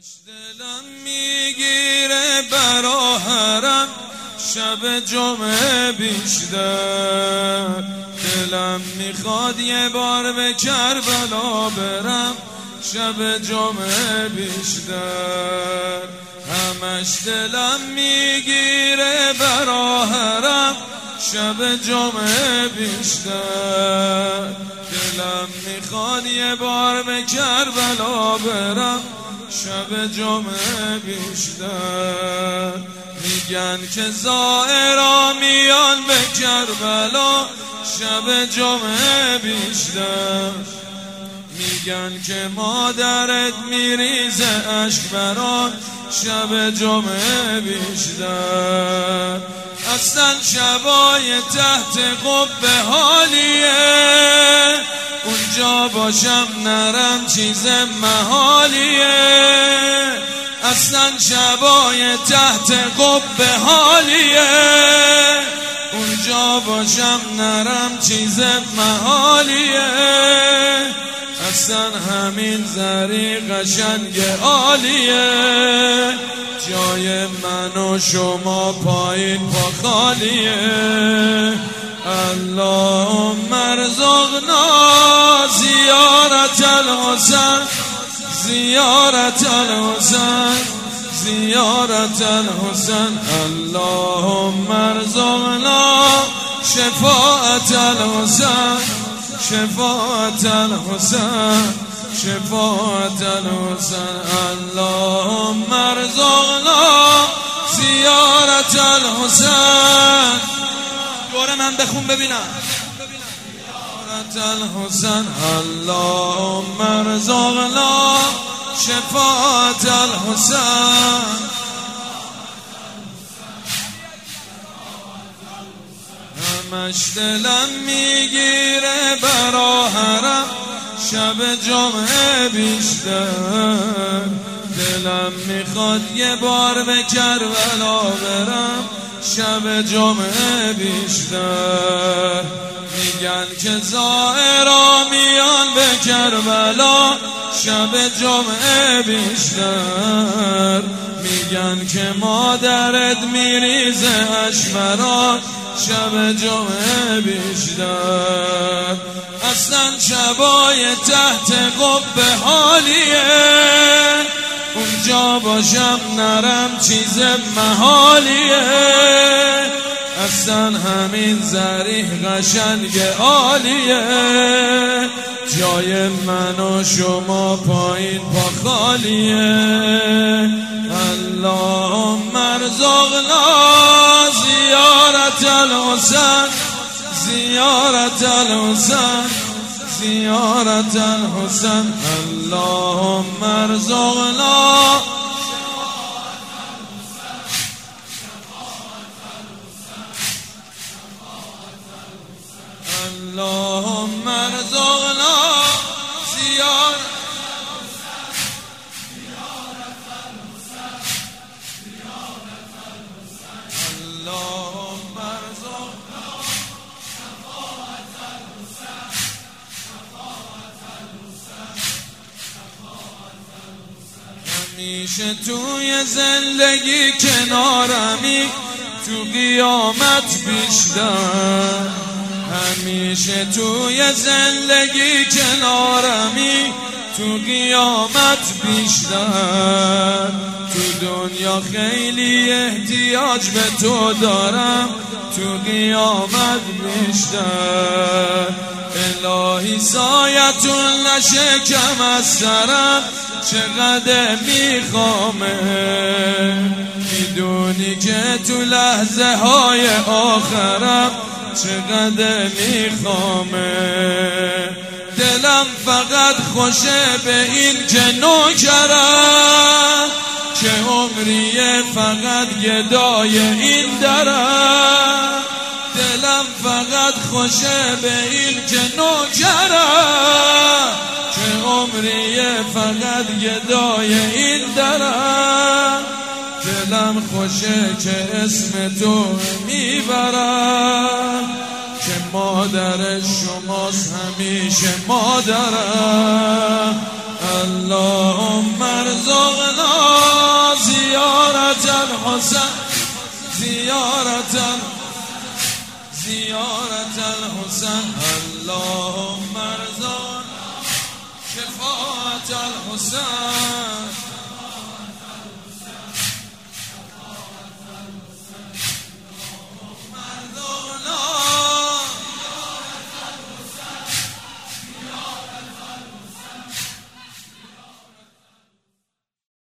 همش دلم میگیره برا حرم شب جمعه بیشتر، دلم میخواد یه بار به کربلا برم شب جمعه بیشتر. همش دلم میگیره برا حرم شب جمعه بیشتر، دلم میخواد یه بار به کربلا برم شب جمعه بیشتر. میگن که زائرا میان به کربلا شب جمعه بیشتر، میگن که مادرت میریزه اشک برات شب جمعه بیشتر. اصلا شبای تحت قبه حالیه، اونجا باشم نرم چیز محالیه. اصلا شبای تحت قبه حالیه، اونجا باشم نرم چیز محالیه. اصلا همین زری قشنگ عالیه، جای من و شما پایین پا خالیه. اللهم ارزقنا زیارت الحسین، زیارت الحسین، زیارت الحسین. اللهم ارزقنا شفاعت الحسین، شفاعت الحسین، شفاعت الحسین. اللهم ارزقنا زیارت الحسین. دور من بخون ببینم. زیارت الحسین. اللهم ارزقنا شفاعت الحسین. همش دلم میگیره برا حرم شب جمعه بیشتر، دلم میخواد یه بار به کربلا برم شب جمعه بیشتر. میگن که زائرا میان به کربلا شب جمعه بیشتر، میگن که مادرت میریزه اشک برات شب جمعه بیشتر. اصلا شبای تحت قبه حالیه، اونجا باشم نرم چیز محالیه. اصلا همین زریح قشنگ عالیه، جای من و شما پایین پا خالیه. اللهم ارزقنا زیارت الحسین، زیارت الحسین، زیارت الحسین. اللهم ارزقنا اللهم ارزقنا زیارت اللهم ارزقنا شفاعت الحسین، شفاعت الحسین. همیشه توی زندگی کنارمی تو قیامت بیشتر، همیشه توی زندگی کنارمی تو قیامت بیشتر. تو دنیا خیلی احتیاج به تو دارم، تو قیامت بیشتر. الهی سایتون نشه کم از سرم چقدر میخوامه، میدونی که تو لحظه های آخرم چقدر میخوامه. دلم فقط خوشه به این که نوکرم، که عمریه فقط گدای این درم. دلم فقط خوشه به این که نوکرم، که عمریه فقط گدای این درم. دلم خوشه که اسم تو میبرم، که مادر شماست همیشه مادرم. اللهم ارزقنا زیارت الحسین اللهم ارزقنا شفاعت الحسین